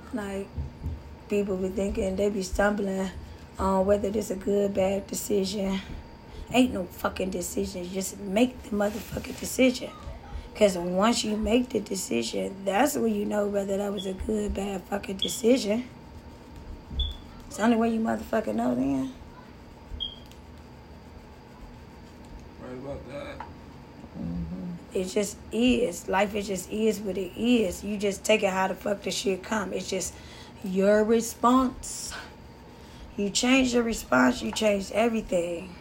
Like, people be thinking, they be stumbling on whether this a good, bad decision. Ain't no fucking decision. Just make the motherfucking decision. Because once you make the decision, that's when you know whether that was a good, bad fucking decision. It's the only way you motherfucking know then. Right about that. It just is. Life, it just is what it is. You just take it how the fuck the shit come. It's just your response. You change your response, you change everything.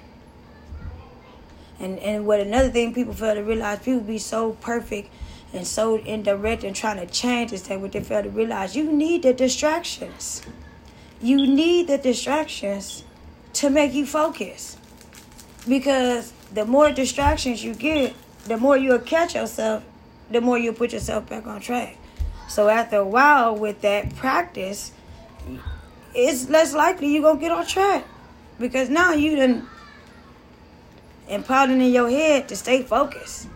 And what another thing people fail to realize, people be so perfect and so indirect and trying to change is that what they fail to realize, you need the distractions. You need the distractions to make you focus. Because the more distractions you get, the more you'll catch yourself, the more you'll put yourself back on track. So after a while with that practice, it's less likely you're going to get on track. Because now you done imparting in your head to stay focused.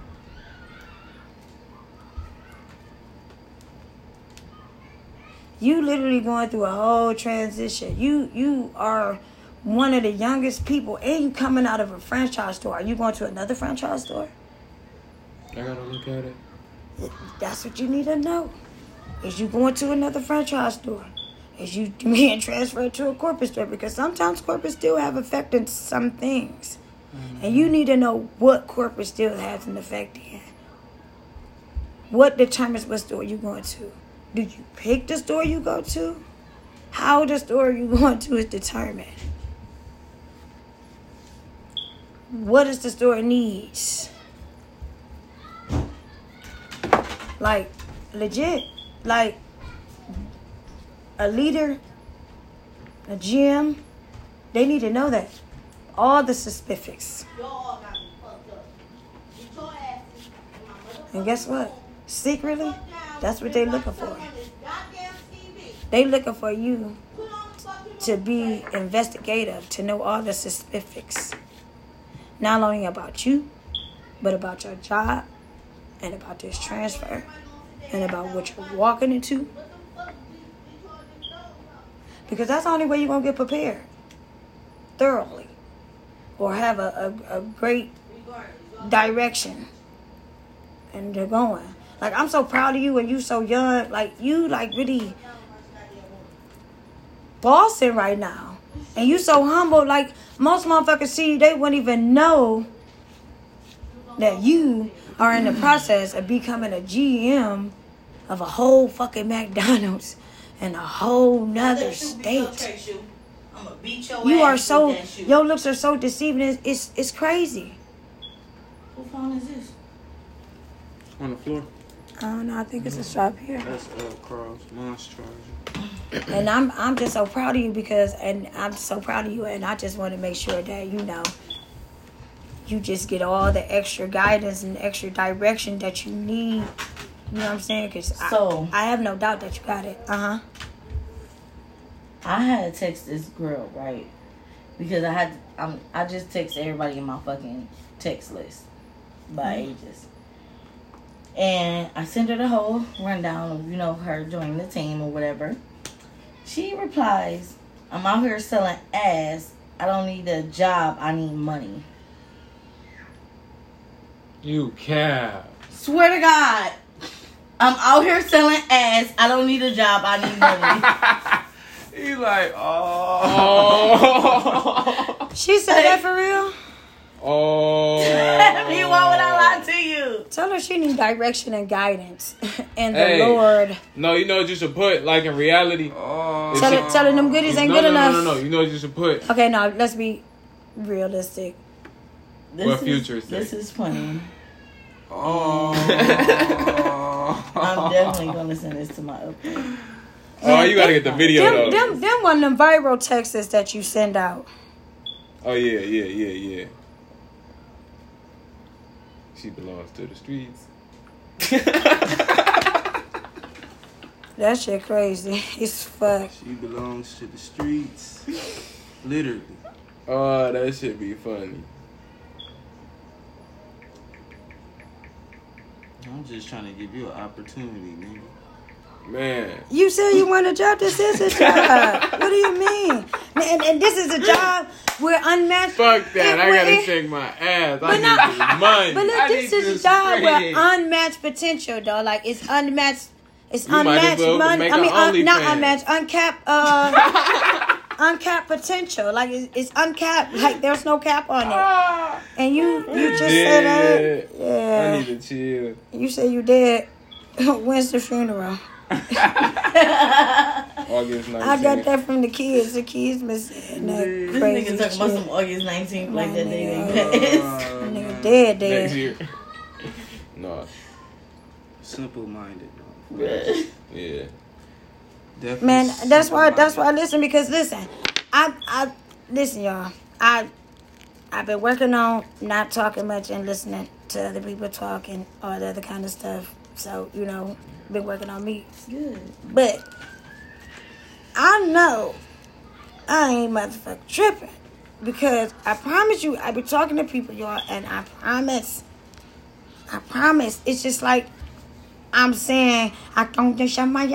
You literally going through a whole transition. You are one of the youngest people, and you coming out of a franchise store. Are you going to another franchise store? I gotta look at it. That's what you need to know. Is you going to another franchise store? Is you being transferred to a corporate store? Because sometimes corporate still have effect in some things. Mm-hmm. And you need to know what corporate still has an effect in. What determines what store you're going to? Do you pick the store you go to? How the store you going to is determined. What does the store needs? Like, legit. Like, a leader, a GM, they need to know that. All the specifics. And guess what? Secretly, that's what they looking for. They looking for you to be investigative, to know all the specifics. Not only about you, but about your job, and about this transfer, and about what you're walking into. Because that's the only way you're going to get prepared thoroughly. Or have a great direction. And they're going. Like, I'm so proud of you and you so young. Like, you like really bossing right now. And you so humble. Like, most motherfuckers see you, they wouldn't even know that you are in the process of becoming a GM of a whole fucking McDonald's in a whole nother state. You are so, your looks are so deceiving. It's crazy. Whose phone is this? On the floor. I don't know. I think it's a strap here. That's Carl's mom's charger. And I'm just so proud of you and I'm so proud of you, and I just want to make sure that you just get all the extra guidance and extra direction that you need. You know what I'm saying? Because I have no doubt that you got it. I had to text this girl, right? Because I just text everybody in my fucking text list by ages. And I sent her the whole rundown of, her joining the team or whatever. She replies, I'm out here selling ass. I don't need a job. I need money. You cap. Swear to God. I'm out here selling ass. I don't need a job. I need money. He like, oh. She said that for real? Oh. Why would I lie to you? Tell her she needs direction and guidance. And the Lord. No, you know what you should put, like in reality. Tell her them goodies ain't good enough. No. You know what you should put. Okay, now let's be realistic. What future is this? Is funny. Oh. I'm definitely going to send this to my upload. Oh, you got to get the video, though. Them one of them viral texts that you send out. Oh, yeah. She belongs to the streets. That shit crazy. It's fuck. She belongs to the streets. Literally. Oh, that shit be funny. I'm just trying to give you an opportunity, nigga. Man. You said you want a job. This is a job. What do you mean? And this is a job where unmatched. Fuck that. I gotta shake my ass. I need money. But look, this is a job where unmatched potential, though. Like, it's unmatched. It's unmatched money. Not unmatched. Uncapped. Uncapped potential. Like, it's uncapped. Like, there's no cap on it. And you just said that. Yeah. I need to chill. You said you did. When's the funeral? August 19th. I got that from the kids. The kids been saying that crazy This nigga talking about some August 19th like that day they passed. Nigga dead. Next year. No. Simple-minded. Yeah. Definitely Man, that's why simple-minded. I listen, because listen, I listen, y'all. I've been working on not talking much and listening to other people talk and all the other kind of stuff. So, been working on me. Good. But I know I ain't motherfucking tripping, because I promise you, I be talking to people, y'all, and I promise, it's just like I'm saying, I don't think somebody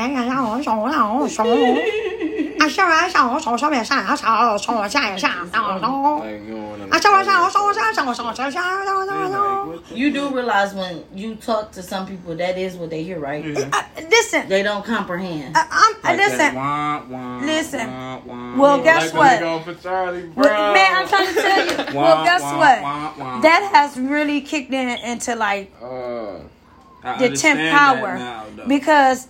You do realize when you talk to some people, that is what they hear, right? listen, They don't comprehend. Listen. Well, guess what? Man, I'm trying to tell you. Well, guess what? That has really kicked into like the 10th power, because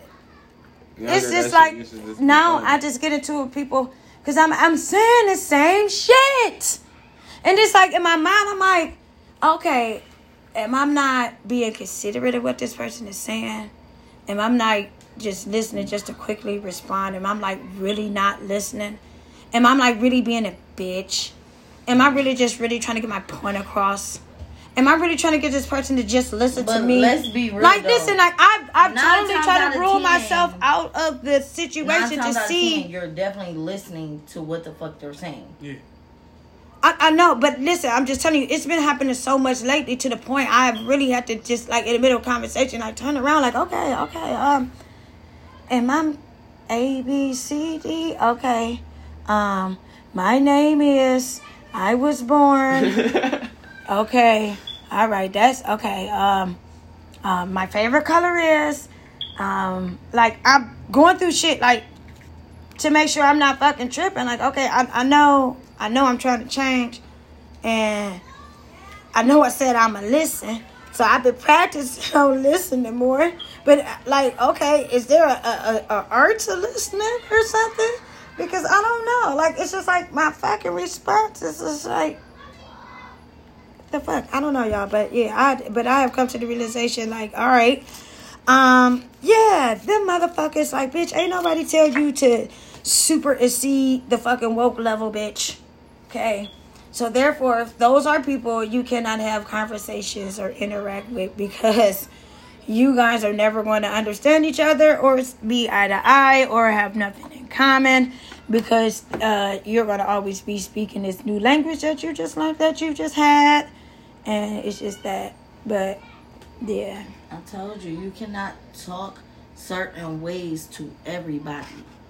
it's just like now I just get into it with people because I'm saying the same shit, and it's like in my mind I'm like, okay, am I not being considerate of what this person is saying? Am I not just listening just to quickly respond? Am I like really not listening? Am I like really being a bitch? Am I really just really trying to get my point across? Am I really trying to get this person to just listen to me? Let's be real. Like, though. listen, like I've totally tried to rule 10, myself out of the situation to see. 10, you're definitely listening to what the fuck they're saying. Yeah. I know, but listen, I'm just telling you, it's been happening so much lately to the point I've really had to just like in the middle of conversation, I turn around like, okay, am I ABCD? Okay, my name is. I was born. Okay, all right, that's okay. My favorite color is, like I'm going through shit like to make sure I'm not fucking tripping. Like, okay, I know I'm trying to change, and I know I said I'ma listen, so I've been practicing on listening more. But like, okay, is there a art to listening or something? Because I don't know. Like, it's just like my fucking response is just like. The fuck, I don't know, y'all, but yeah, I have come to the realization, like, all right, yeah, them motherfuckers, like, bitch, ain't nobody tell you to super exceed the fucking woke level, bitch. Okay, so therefore, if those are people you cannot have conversations or interact with, because you guys are never going to understand each other or be eye to eye or have nothing in common, because you're going to always be speaking this new language that you just learned, that you just had. And it's just that, but yeah. I told you, you cannot talk certain ways to everybody.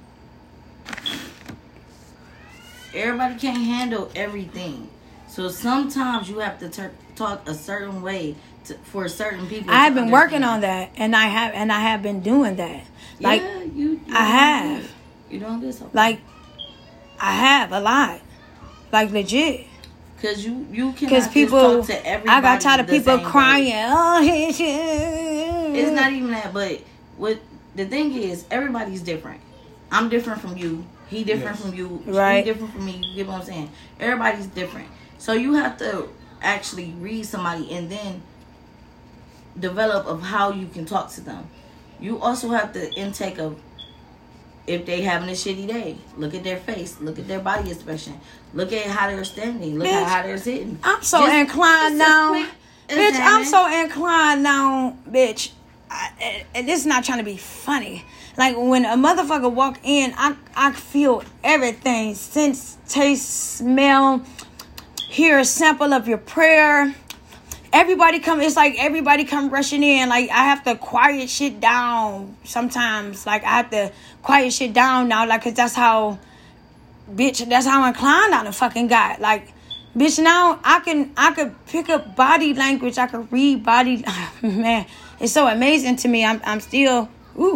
Everybody can't handle everything. So sometimes you have to talk a certain way for certain people. I have been working on that, and I have been doing that. Like, yeah, I have. You doing this? Okay. Like, I have a lot. Like, legit. Because you cannot just people, talk to everybody. I got tired of people crying. Way. Oh, it's not even that, but what the thing is, everybody's different. I'm different from you. He different from you. Right. He different from me. You get what I'm saying? Everybody's different. So you have to actually read somebody and then develop of how you can talk to them. You also have the intake of if they having a shitty day. Look at their face. Look at their body expression. Look at how they're standing. Look at how they're sitting. I'm so inclined now. Bitch, I'm so inclined now, bitch. And this is not trying to be funny. Like, when a motherfucker walk in, I feel everything. Sense, taste, smell, hear a sample of your prayer. everybody come. It's like everybody come rushing in. Like I have to quiet shit down sometimes. Like I have to quiet shit down now. Like, cause that's how inclined I done fucking got. Like, bitch, now I could pick up body language. I could read body. Man, it's so amazing to me. I'm still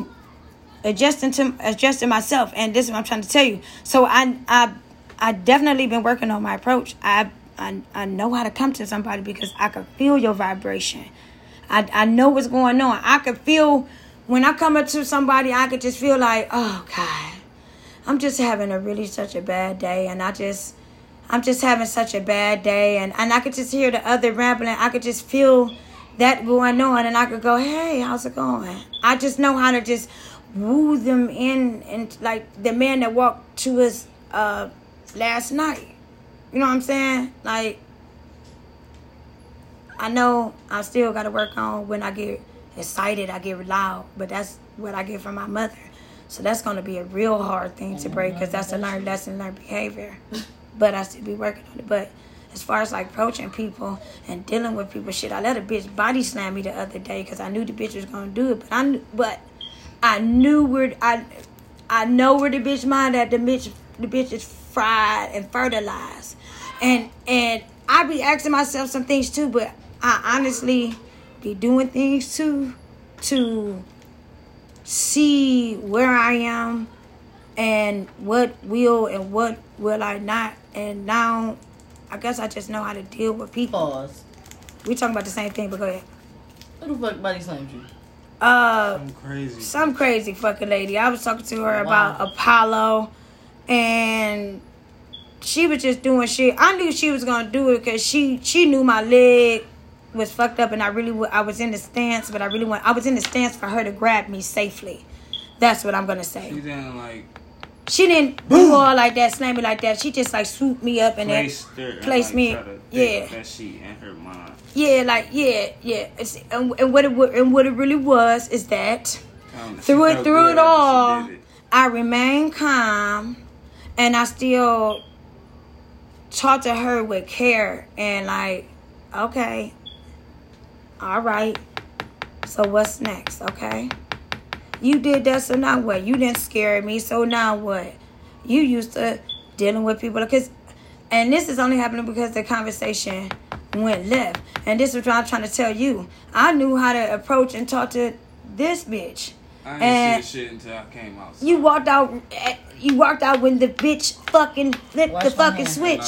adjusting myself, and this is what I'm trying to tell you. So I definitely been working on my approach. I know how to come to somebody because I can feel your vibration. I know what's going on. I could feel when I come up to somebody. I could just feel like, oh God, I'm just having such a bad day, and I'm just having such a bad day, and I could just hear the other rambling. I could just feel that going on, and I could go, hey, how's it going? I just know how to just woo them in, and like the man that walked to us last night. You know what I'm saying? Like, I know I still got to work on when I get excited, I get loud, but that's what I get from my mother. So that's going to be a real hard thing to break because that's a learned lesson, learned behavior. But I still be working on it. But as far as like approaching people and dealing with people, shit, I let a bitch body slam me the other day because I knew the bitch was going to do it. But I know where the bitch mind at. The bitch is fried and fertilized. And I be asking myself some things too, but I honestly be doing things too to see where I am and what will and what will I not. And now I guess I just know how to deal with people. Pause. We talking about the same thing, but go ahead. Who the fuck body slammed you? Some crazy fucking lady. I was talking to her about Apollo, and she was just doing shit. I knew she was gonna do it because she knew my leg was fucked up, and I was in the stance, but I was in the stance for her to grab me safely. That's what I'm gonna say. She didn't do all like that, slam me like that. She just like swooped me up and placed me. Yeah. That she in her mind. Yeah, like yeah. And what it really was is that through it all, I remained calm, and I still talked to her with care and like, okay, all right. So what's next? Okay. You did that, so now what? You didn't scare me, so now what? You used to dealing with people and this is only happening because the conversation went left. And this is what I'm trying to tell you. I knew how to approach and talk to this bitch. I didn't see the shit until I came out. You walked out when the bitch fucking flipped the fucking switch.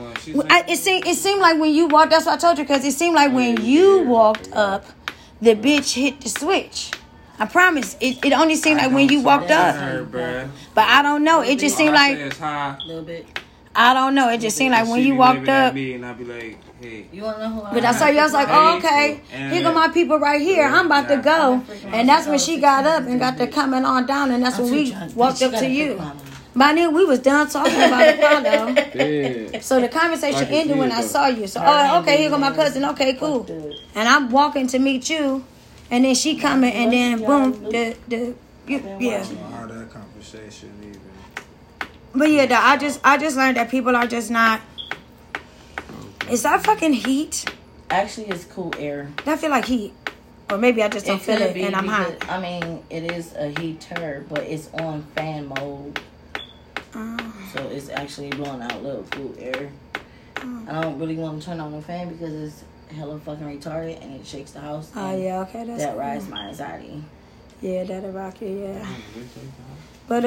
It seemed like when you walked. That's what I told you, because it seemed like when you walked up, the bitch hit the switch. I promise. It only seemed like when you walked up. But I don't know. It just seemed like a little bit. I don't know. It just seemed like when you walked up. And I'd be like, hey. You wanna know who I am? But I saw you. I was like, oh, okay. Here go my people right here. I'm about to go. And that's when she got up and got to coming on down. And that's when we walked up to you. By then, we was done talking about Apollo. Yeah. So the conversation ended when I saw you. So, okay, here go my cousin. Okay, cool. And I'm walking to meet you. And then she coming, and then boom, yeah. How that conversation even. But yeah, I just learned that people are just not. Is that fucking heat? Actually, it's cool air. I feel like heat, or maybe I just don't feel it, and I'm hot. I mean, it is a heater, but it's on fan mode, so it's actually blowing out little cool air. I don't really want to turn on the fan because it's hella fucking retarded and it shakes the house. Oh yeah, okay, that rides my anxiety. Yeah, that'll rock you. Yeah. But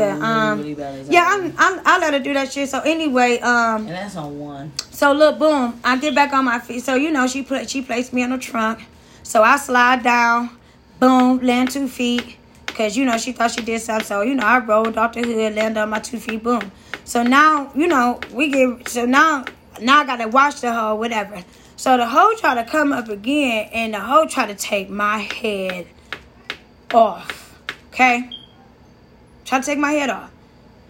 I let her do that shit. So anyway, and that's on one. So look, boom, I get back on my feet. So she placed me in the trunk. So I slide down, boom, land 2 feet, cause she thought she did something. So I rolled off the hood, landed on my 2 feet, boom. So now now I gotta watch the hoe, whatever. So the hoe try to come up again, and the hoe try to take my head off. Okay? Try to take my head off.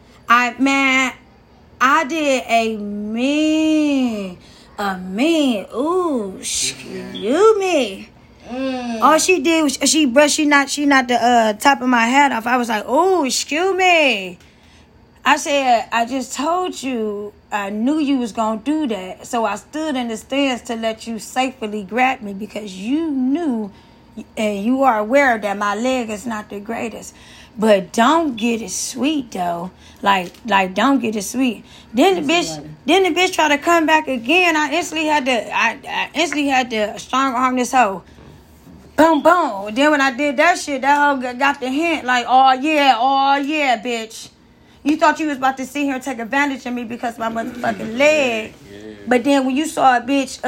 I did a mean. Ooh, excuse me. All she did was she knocked the top of my head off. I was like, ooh, excuse me. I said, I just told you I knew you was going to do that. So I stood in the stands to let you safely grab me because you knew and you are aware that my leg is not the greatest. But don't get it sweet, though. Like don't get it sweet. Then the bitch tried to come back again. I instantly had to strong arm this hoe. Boom, boom. Then when I did that shit, that hoe got the hint. Like, oh yeah, bitch. You thought you was about to sit here and take advantage of me because of my motherfucking leg. Yeah. But then when you saw a bitch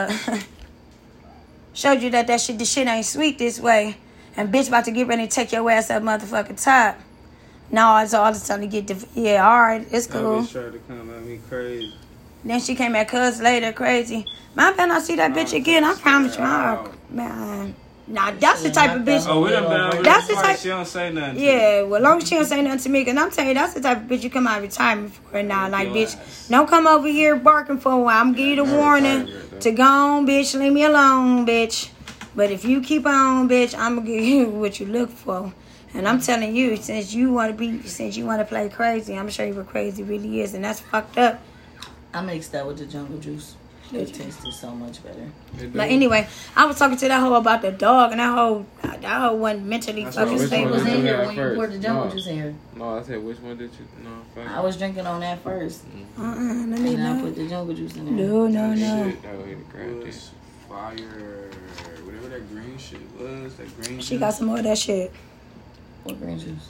showed you that the shit ain't sweet this way, and bitch about to get ready to take your ass up motherfucking top. Now it's all the time to get the alright, it's cool. That bitch tried to come at me crazy. Then she came at cuz later crazy. Man, I better not see that bitch again. I promise you. Man. Nah, that's the type of bitch. Oh, we done been over That's the this type. part. She don't say nothing to Yeah, well, as long as she don't say nothing to me, because I'm telling you, that's the type of bitch you come out of retirement for. And now, like, bitch, don't come over here barking for a while. I'm giving you the warning to go on, bitch. Leave me alone, bitch. But if you keep on, bitch, I'm going to give you what you look for. And I'm telling you, since you want to play crazy, I'm going to show you what crazy really is. And that's fucked up. I mixed that with the jungle juice. It tasted so much better. But anyway, I was talking to that hoe about the dog, and that hoe wasn't mentally fucking Which one stable. was in did you here have when you first? poured the jungle No. juice in here? No, I said, which one did you? No, fuck. I was drinking on that first. Let me And I know. put the jungle juice in there. No. Shit, that way to It grab this. was fire. Whatever that green shit was, that green She got some more of that shit. What green juice?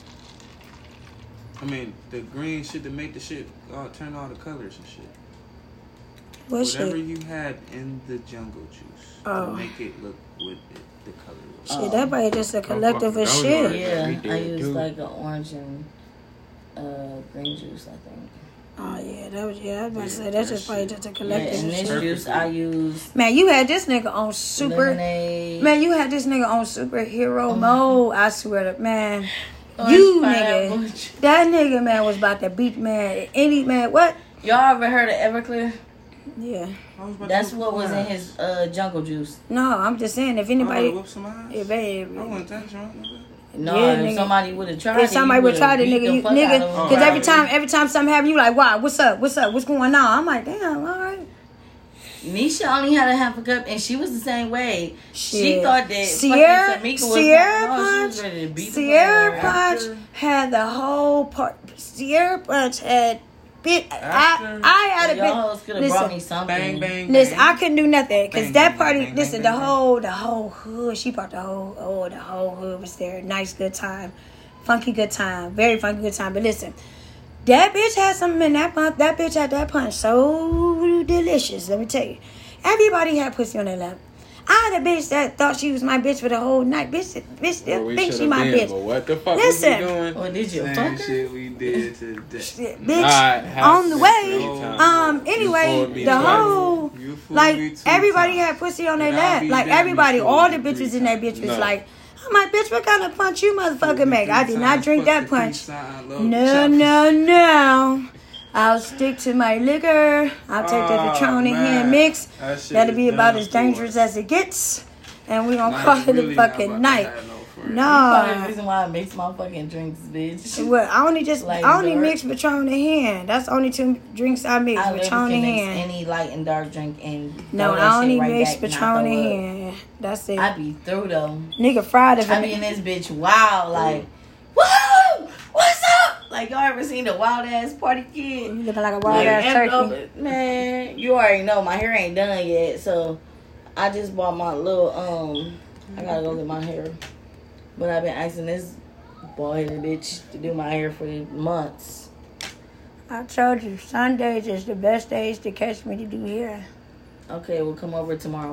I mean, the green shit to make the shit turn all the colors and shit. What Whatever shit? you had in the jungle juice Oh. to make it look what the color was. Shit, that probably just a collective of fucking shit. Right, Yeah, we did I used too. like an orange and green juice, I think. Oh yeah, I was about to say that's just probably just a Yeah, collective and of this shit. juice I used Man, you had this nigga on super. lemonade. Man, you had this nigga on superhero mode. I swear to man, orange you pineapple. nigga, that nigga man was about to beat man any man. What? Y'all ever heard of Everclear? Yeah. That's what was in his jungle juice. No, I'm just saying if I anybody, whoop some ass. if they, I wasn't that drunk. nigga. No, Yeah, if nigga. somebody would have tried if somebody would try to nigga, because out every time something happen, you like, wow, what's up, what's going on? I'm like, damn, all right. Nisha only had a half a cup, and she was the same way. She Shit. thought that Sierra fucking Tamika was Sierra no, she Punch, was ready to beat the Sierra fuck out of her. Punch had the whole part. Sierra Punch had bit. After- I had a Y'all hoes could bit. have brought me Listen, something. Bang, bang, listen, bang. I couldn't do nothing because Bang, that bang, party. bang, Listen, bang, the bang. whole hood. She brought the whole hood was there. Nice, good time, funky good time, very funky good time. But listen. That bitch had something in that punch. That bitch had that punch so delicious. Let me tell you. Everybody had pussy on their lap. I had a bitch that thought she was my bitch for the whole night. Bitch Well, still we think she should've my been, bitch. But what the fuck Listen. was you doing? Or did you Same fuck her? shit we did today. Shit, Nah, bitch. have On the sex way. 3 times. Anyway, You fooled me the twice. whole You fooled me like two everybody times. had pussy on their And I lap. be Like damn, everybody, you all the fooled me bitches 3 in that bitch was No. like, I'm like, bitch, what kind of punch you motherfucker make? I did not drink that punch. No. I'll stick to my liquor. I'll take the Patron and hand mix. That'll be about as dangerous as it gets. And we gonna call it a fucking night. Probably the No. reason why I mix my fucking drinks, bitch. Well, I only Light I and mix dark. Patron and hand. That's the only 2 drinks I mix. I literally Patron can and mix hand. any light and dark drink and No, throw that I shit only right mix back and I Patron and throw up. hand. That's it. I be through though. Nigga fried if I be in this bitch wild, like, woo! What's up? Like, y'all ever seen the wild ass party kid? You looking like a wild ass turkey. Man, you already know my hair ain't done yet, so I just bought my little I gotta go get my hair. But I've been asking this boy-headed bitch to do my hair for months. I told you, Sundays is the best days to catch me to do hair. Okay, we'll come over tomorrow.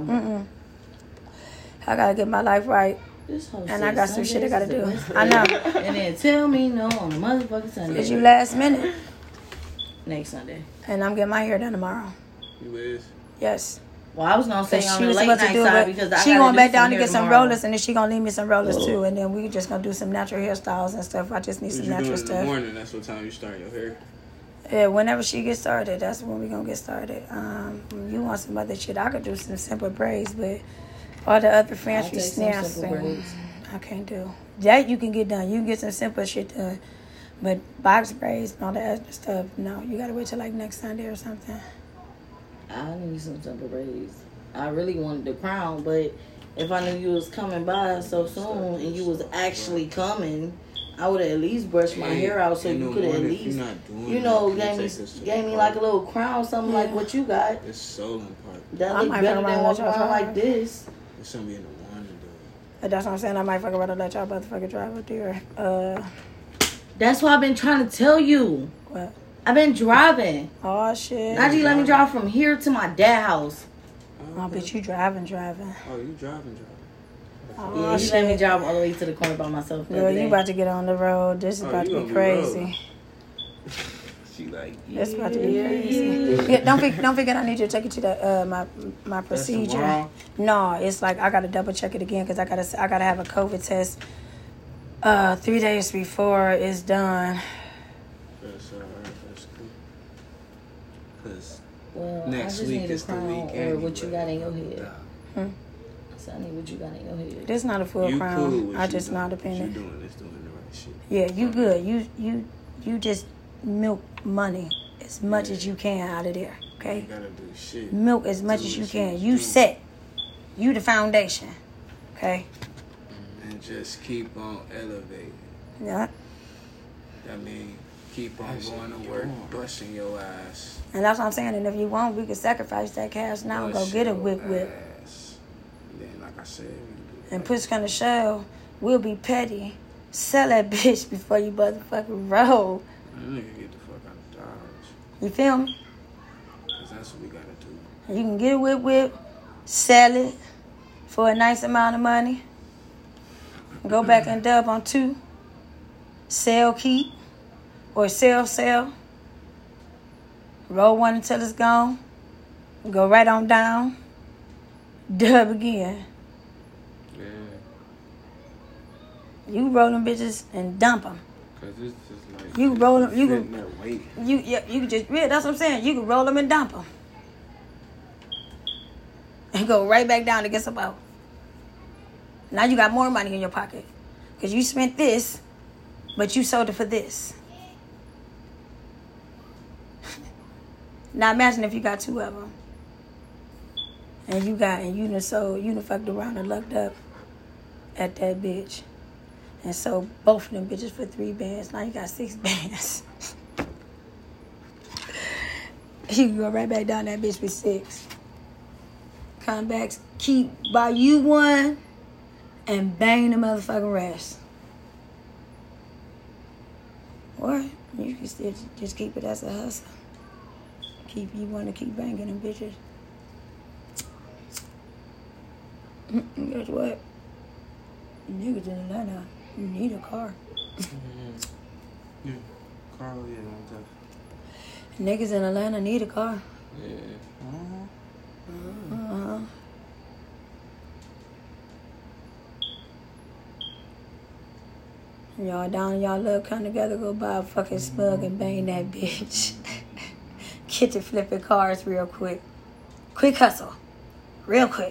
I gotta get my life right. This whole And I got some shit I gotta do. I I know. And then tell me no on a motherfucking Sunday. Cause you last minute. Next Sunday. And I'm getting my hair done tomorrow. You is. Yes. Well, I was gonna say Cause on she the was late supposed to night do side it. because I She gotta going do back down to hair get some tomorrow. rollers, and then she gonna leave me some rollers too. And then we just gonna do some natural hairstyles and stuff. I just need What some you doing natural in the stuff. morning? That's what time you start your hair. Yeah, whenever she gets started, that's when we gonna get started. You want some other shit? I could do some simple braids, but all the other fancy take some snaps, simple braids. I can't do. That you can get done. You can get some simple shit done. But box braids and all that extra stuff, no. You gotta wait till like next Sunday or something. I need some type of braids. I really wanted the crown, but if I knew you was coming by so soon and you was actually coming, I would have at least brushed my hair out so you could have at least, gave me like a little crown, something like what you got. It's so important. That look better than walking around like this. It's gonna be in the morning, though. But that's what I'm saying. I might fuck around and let y'all motherfucking drive up there. That's what I've been trying to tell you. What? I've been driving. Oh, shit. Najee let me drive from here to my dad's house. Oh, bitch, you driving. Oh, you driving. Oh, Yeah, he shit. let me drive all the way to the corner by myself. Girl, you about to get on the road. This is about to be crazy. She like, It's about to be crazy. Yeah, don't forget I need you to take it to the my procedure. tomorrow? No, it's like I gotta double check it again because I gotta have a COVID test 3 days before it's done. That's cool. Cause Well, next I just week need a is the crown week or what you anyway. got in your head. Hmm? So I need what you got in your head. This not a full You crown. cool with I you just doing, not what you dependent. doing the right shit. Yeah, you good. You just milk money as much as you can out of there. You Okay, gotta do shit. milk as much as you what can. you You do. set. You the foundation. Okay. And just keep on elevating. Yeah. I mean, keep on going to work, busting your ass. And that's what I'm saying. And if you want, we can sacrifice that cash now and go Bust get a your whip. ass. Then, like I said, And push kind of show, we'll be petty. Sell that bitch before you motherfucking roll. that nigga get the fuck out of Dodge. You feel me? Cause that's what we gotta do. You can get a whip, sell it for a nice amount of money. Go back and dub on 2. Sell, keep. Or sell. Roll one until it's gone. Go right on down. Dub again. Yeah, You roll them bitches and dump them. cause it's just like You roll them. You sitting can. there waiting. You can just. Yeah, that's what I'm saying. You can roll them and dump them. And go right back down to get some out. Now you got more money in your pocket. Because you spent this, but you sold it for this. Now imagine if you got 2 of them. And you done fucked around and lucked up at that bitch. And sold both of them bitches for 3 bands. Now you got 6 bands. You can go right back down that bitch with 6. Come back, buy you one, and bang the motherfucking rest. Or you can still just keep it as a hustle. You want to keep banging them bitches. Guess what? Niggas in Atlanta, you need a car. Yeah. Carl, yeah, no, Niggas in Atlanta need a car. Yeah. Uh-huh. Y'all down, y'all love come together, go buy a fucking smug and bang that bitch. Get to flipping cars real quick. Quick hustle. Real quick.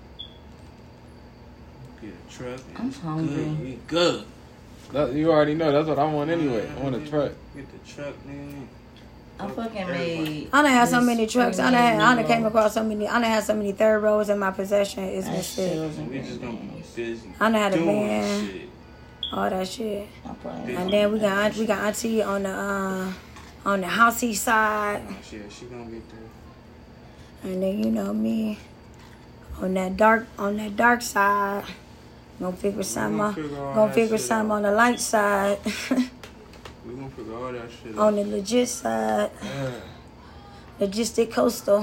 Get a truck. And I'm it's hungry. Good. We good. You already know. That's what I want anyway. I want a truck. Get the truck, man. I fucking Everybody. made. I done had so this many trucks. I done came across so many. I done had so many third rows in my possession. It's been sick. We just gonna be busy. I done had a doing van. shit. All that shit. I'm playing. And then we got auntie on the housey side. Oh, shit, she gonna get there. And then you know me on that dark side. Gonna figure something out. Gonna figure something on the light side. We gonna figure all that shit On out. the legit side. Yeah. Logistic coastal.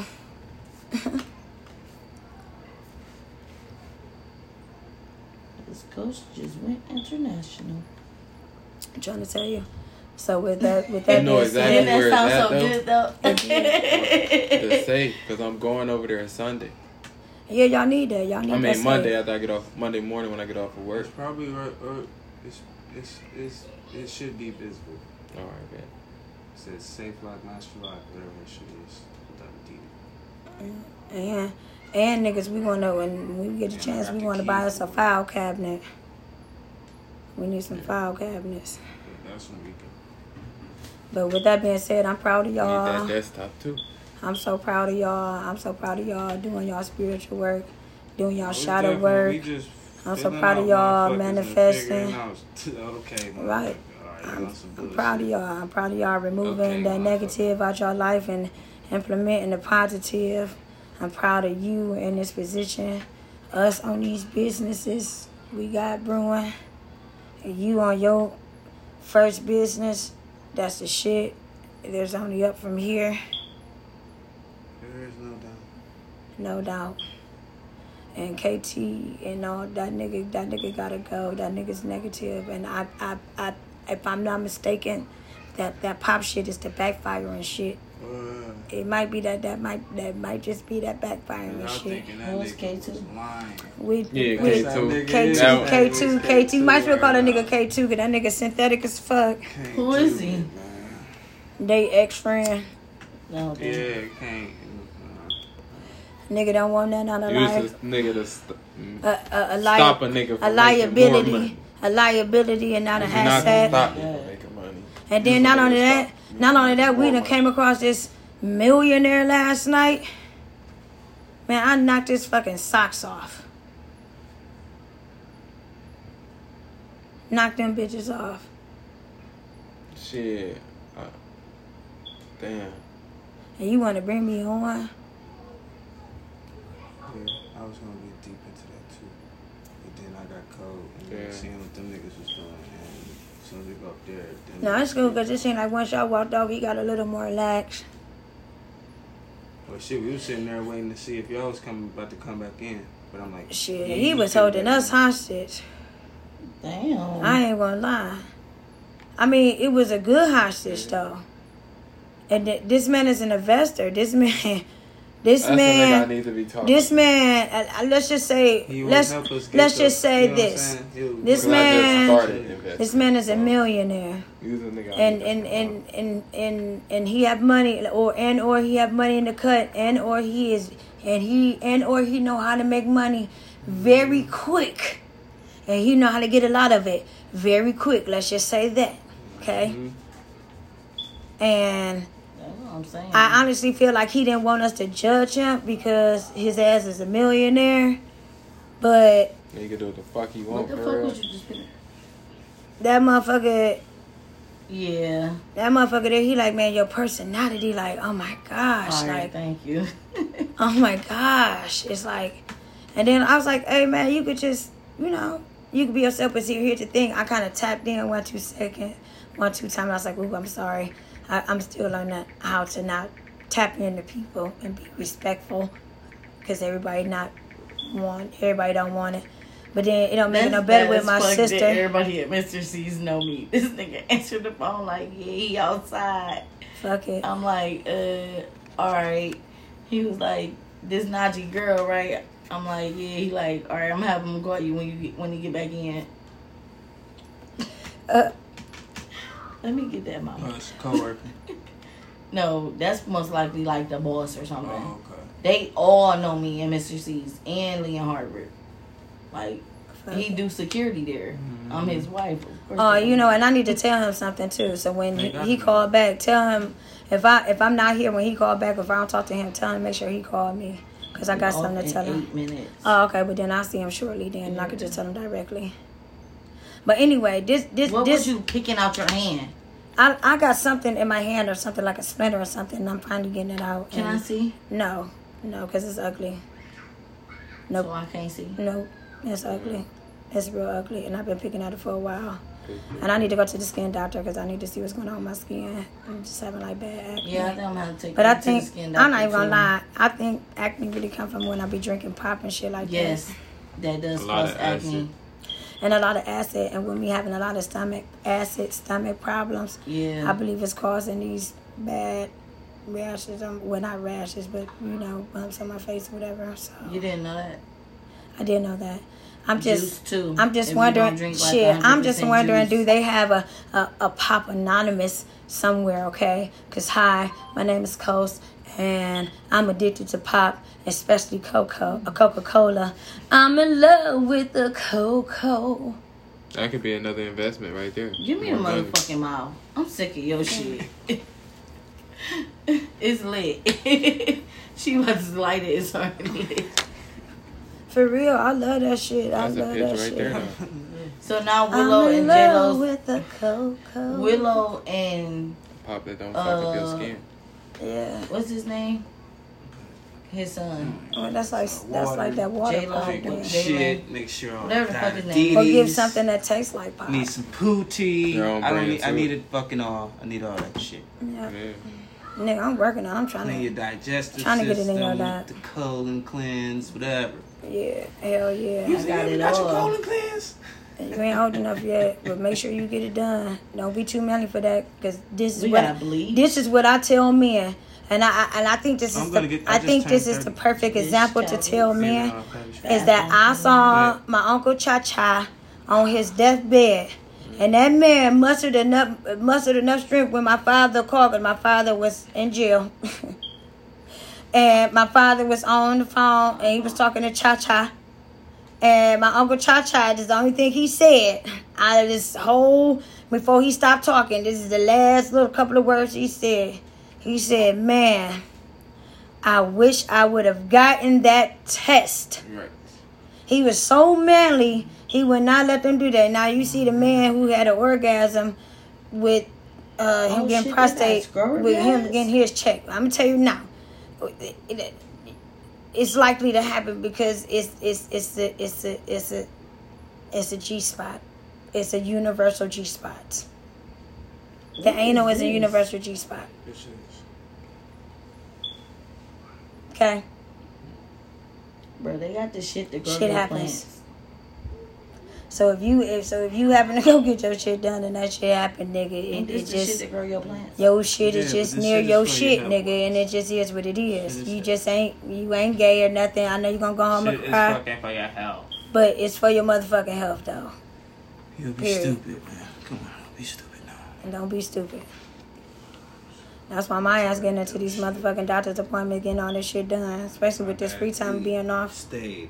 This coach just went international. I'm trying to tell you. So with that You know being exactly said, where That it's sounds so at, good though. The safe, because I'm going over there Sunday. yeah, y'all need that. Y'all need I that. mean safe. Monday after I get off. Monday morning when I get off of work. It's probably right. It should be visible. All right, man. It says safe lock, master lock, whatever that shit is. Without a deed. And niggas, we gonna when we get a chance, we want to buy us a file cabinet. We need some file cabinets. Yeah, that's when we can. But with that being said, I'm proud of Need y'all. that desktop too. I'm so proud of y'all. I'm so proud of y'all doing y'all spiritual work, doing y'all We shadow definitely- work. we just I'm so filling proud of out y'all motherfuckers and manifesting. figuring out, okay, Right. I'm I'm proud of y'all. I'm proud of y'all removing Okay, that motherfucker. negative out your life and implementing the positive. I'm proud of you in this position. Us on these businesses we got brewing. And you on your first business. That's the shit. There's only up from here. There is no doubt. No doubt. And KT and all that nigga gotta go. That nigga's negative. And I if I'm not mistaken, that pop shit is the backfiring shit. It might be that might just be that backfiring I'm shit. thinking that Who was nigga K2? was lying. Yeah, we K2. K2. Might as well call that nigga K2 because that nigga synthetic as fuck. Can't Who do is he? it, man. They ex-friend. No, damn. Yeah, can't. Nigga don't want nothing out of Use life. this nigga to Stop a nigga from a making more liability. money. A liability and not an You're not gonna asset. stop me from making money. And then not only that, we done came across this millionaire last night. Man, I knocked his fucking socks off. Knocked them bitches off. Shit. Damn. And you want to bring me on? Yeah, I was gonna get deep into that too, but then I got cold and Yeah. seeing what them niggas was doing, and as soon as we go up there, then No, it's cool because it seemed like once y'all walked off, he got a little more relaxed. Well, shit, we was sitting there waiting to see if y'all was about to come back in, but I'm like, Shit, yeah, he was sitting holding there. us hostage. Damn. I ain't gonna lie. I mean, it was a good hostage though. And this man is an investor. This man. That's the nigga I need to be talking This to. man, let's just say, He would let's help us get let's to- just say you know what I'm this. saying? He'll- This Because I just man, started investing. this man is a millionaire, He's the nigga I need to and he have money, or he have money in the cut, or he know how to make money very quick, and he know how to get a lot of it very quick. Let's just say that, okay? And That's what I'm saying. I honestly feel like he didn't want us to judge him because his ass is a millionaire. But He can do what the fuck he what want, the for fuck real. was you just doing? that motherfucker, Yeah. there, he like, man, your personality, like, oh my gosh, All right, like, thank you. oh my gosh. It's like, and then I was like, hey man, you could just, you could be yourself, but see, here's the thing. I kind of tapped in 1-2 seconds, 1-2 times. I was like, ooh, I'm sorry. I'm still learning how to not tap into people and be respectful because everybody don't want it. But then it don't make it no better with my sister. Everybody at Mr. C's know me. This nigga answered the phone like, yeah, he outside. Fuck it. I'm like, all right. He was like, this Najee girl, right? I'm like, yeah. He like, all right, I'm having him call you when you get back in. Let me get that, mama. It's a coworker. No, that's most likely like the boss or something. Oh, okay. They all know me and Mr. C's and Leon Harvard. Like, he do security there. I'm his wife. Of course Oh, they know. and I need to tell him something too. So when They got he me. called back, tell him if I'm not here when he called back, if I don't talk to him, tell him make sure he called me because I got something to In tell him. 8 minutes. Oh, okay, but then I'll see him shortly. Then and I could just tell him directly. But anyway, this What was you picking out your hand? I got something in my hand or something like a splinter or something. And I'm finally getting it out. Can I and see? No, because it's ugly. Nope. So I can't see. Nope, it's ugly. It's real ugly, and I've been picking at it for a while. And I need to go to the skin doctor because I need to see what's going on with my skin. I'm just having like bad acne. Yeah, I think I'm gonna have to take But you I to think the skin I'm not doctor, even gonna too. lie. I think acne really come from when I be drinking pop and shit like Yes, that does A lot cause of acne. acid. that, and a lot of acid. And when we having a lot of stomach problems, Yeah. I believe it's causing these bad rashes. Well, not rashes, but bumps on my face, or whatever. So You didn't know that? I didn't know that. Juice, too. I'm just If you wondering. don't drink, like, Shit, I'm just 100% wondering. juice. Do they have a Pop Anonymous somewhere? Okay, because hi, my name is Coast, and I'm addicted to pop, especially Coca-Cola. I'm in love with the Cocoa. That could be another investment right there. Give me the More money. motherfucking mouth. I'm sick of your shit. It's lit. She was light it. It's already lit. For real, I love that shit. I That's a love pitch that right shit. there, though. So now Willow I'm in and love J-Lo's. with the cocoa. Willow and Pop that don't fuck up your skin. Yeah. what's his name? His son. Well, that's like that water J-Lo. pop. Drink Yeah. them J-Lo. shit. Make sure Whatever the fuck his name. Or give something that tastes like pop. Need some pootie. Your own I don't brand, need. I too. need it fucking all. I need all that shit. Yeah. Yeah. Nigga, I'm working on it. I'm Clean your trying digestive Trying to get it in system, your diet. the colon cleanse, whatever. to. Yeah. Hell yeah. I got it got your all. colon cleanse? You ain't old enough yet, but make sure you get it done. Don't be too manly for that, because this is We what gotta bleed. this is what I tell men, and I think this I'm is gonna the get- I I think just this turned is the 30. perfect This example to child tell is- men Yeah, is that I saw my Uncle Cha Cha on his deathbed, and that man mustered enough strength when my father called, because my father was in jail. And my father was on the phone, and he was talking to Cha Cha. And my Uncle Cha Cha, this is the only thing he said out of this whole, before he stopped talking, this is the last little couple of words he said. He said, man, I wish I would have gotten that test. Right. He was so manly, he would not let them do that. Now you see the man who had an orgasm with him getting shit, prostate, they got scrotum with him gas? getting his check. I'm gonna tell you now, it's likely to happen because it's a G spot. It's a universal G spot. The anal is a universal G spot. Okay, Bro, they got the shit to grow Shit your happens. plants. so if you happen to go get your shit done and that shit happen, nigga, it It's the shit just to grow your plants. your shit is Yeah, just but this near shit is your for shit, your nigga, health. and it just is what it is. Shit is You for- just ain't gay or nothing. I know you're gonna go home Shit and is cry, fucking for your health. but it's for your motherfucking health though. You'll be Period. stupid, man. Come on, don't be stupid now. And don't be stupid. That's why my ass getting into these motherfucking doctor's appointments, getting all this shit done, especially with this free time being off. Stayed.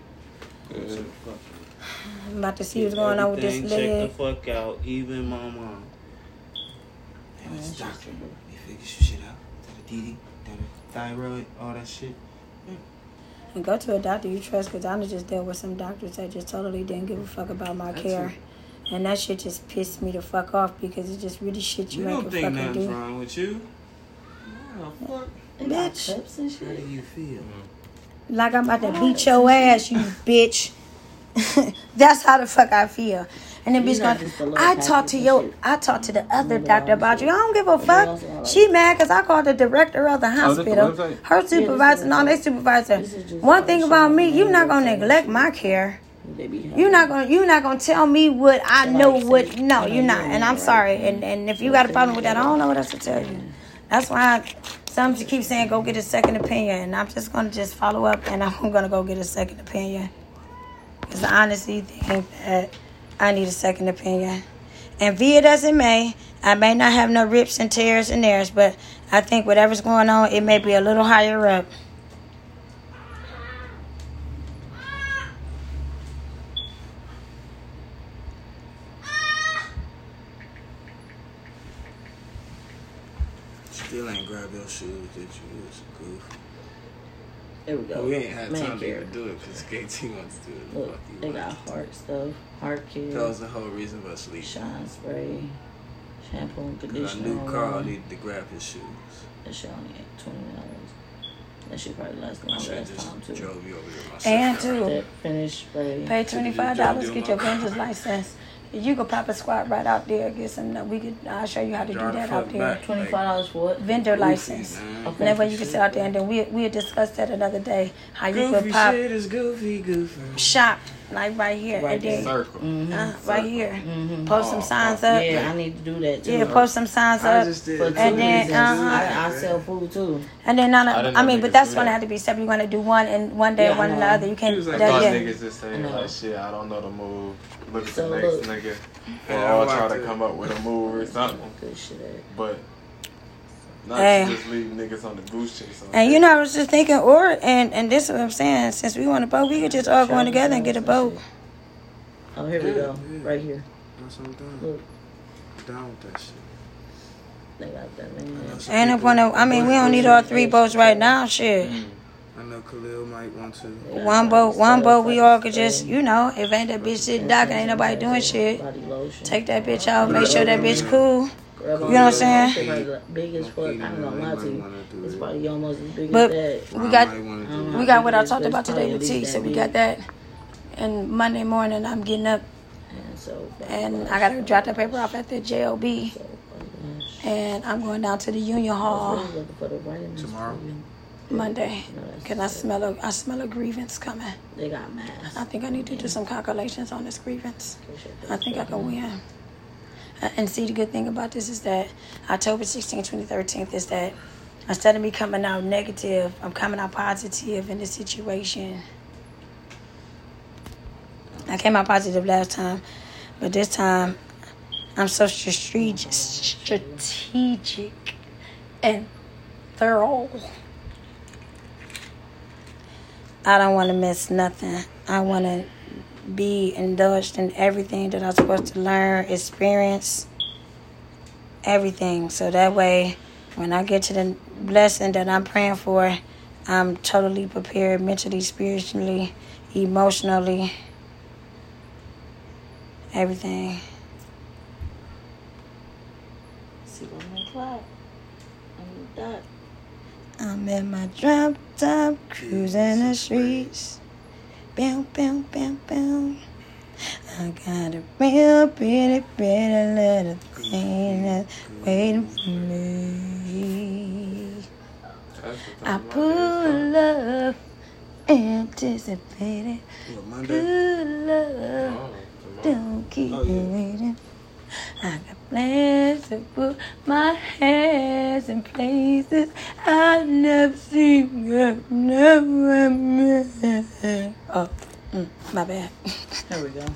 I'm about to see what's going on with this Everything leg. Check the fuck out, even my mom. Hey, Mr. Doctor, you figure your shit out. That a DD, that a thyroid, all that shit. And go to a doctor you trust, because I just dealt with some doctors that just totally didn't give a fuck about my That's care. it. And that shit just pissed me the fuck off, because it's just really shit you We ain't don't can think fucking nothing's do. wrong with you. What the fuck? They got Bitch. cups and How shit. do you feel? Like I'm about to beat your ass, you bitch. That's how the fuck I feel. And then You bitch not going, just a little I talked to package your, and shit. I talked to the other Remember doctor all about the you. I don't give a Everybody else fuck. all She mad because I called the director of the that's the hospital. website? Her supervisor, no, they supervisor. This is just One all thing the about shit me, on you're the not gonna website and neglect shit. my care. They be You're not gonna tell me what I Like know. say, What no, you know, you're not. you're And not I'm right. sorry. And if you got a problem with that, I don't know what else to tell you. That's why some just keep saying go get a second opinion, and I'm just gonna just follow up, and I'm gonna go get a second opinion, because I honestly think that I need a second opinion. And be it as it may, I may not have no rips and tears and theirs, but I think whatever's going on, it may be a little higher up. Still ain't grab your shoes that you was a goof. There we go. We ain't had Man time to care. even do it because KT wants to do it. Look, Fuck you, they man. got heart stuff, heart care, That was the whole reason for us leaving. shine spray, shampoo and Because I conditioner. knew Carl oil. needed to grab his shoes. That shit only at $20. That shit probably last I long should have last time just too. drove you over there myself. And too, That finish spray. pay $25, do get my- your vendor's license. You could pop a squat right out there, get some. I'll show you how to do Drive the that fuck out there. back. $25 for what? Vendor Goofy, license. man. Okay. That way you can sit out there, and then we'll discuss that another day. How you could Goofy pop shit is goofy. shop like right here, Right and then Circle. right here, Mm-hmm. post some signs up. Yeah, I need to do that too. Yeah, post some signs I up, just did For it. two And then, reasons. uh-huh. I sell food too. and then I didn't know but niggas that's do gonna that. have to be separate. You're gonna do one and one day, Yeah, one I and the know. other. You can't. He was like, I thought yeah. niggas just saying I know. like shit, I don't know the move. Look at So the next look. nigga. Yeah, Or I I'll like try to that. come up with a move or something. Good shit. But not Hey. to just leave niggas on the goose chase. on And that. you know, I was just thinking, and this is what I'm saying. Since we want a boat, we could just all go in together and get a boat. Oh, here we go. Yeah. Right here. Once I'm done. Look, Down with that shit. they got that man. Ain't no point of, I mean, we don't need all 3 boats right now, shit. I know Khalil might want to. One boat, we all could just, you know, if ain't that bitch sitting docking, ain't nobody doing shit. Take that bitch out, make sure that bitch cool. You know what I'm saying? Big as fuck. I'm gonna lie to you. It's probably almost as big But as that. we got what I talked about today with T. So we got that. And Monday morning, I'm getting up and I gotta drop the paper off at the JOB. And I'm going down to the Union Hall Tomorrow? Monday. Cause I smell a grievance coming. They got masks. I think I need to do some calculations on this grievance. I think I can win. And see, the good thing about this is that October 16th, 2013 is that instead of me coming out negative, I'm coming out positive in this situation. I came out positive last time, but this time I'm so strategic and thorough. I don't want to miss nothing. I want to be indulged in everything that I'm supposed to learn, experience, everything. So that way, when I get to the blessing that I'm praying for, I'm totally prepared mentally, spiritually, emotionally, everything. See what I'm clock. I'm done. I'm in my drop top, cruising the streets. Bam, bam, bam, bam. I got a real pretty little thing that's waiting for me. I pull up, anticipated. Good love, don't keep me waiting. I got plans to put my hands in places I've never seen. Oh, my bad. There we go.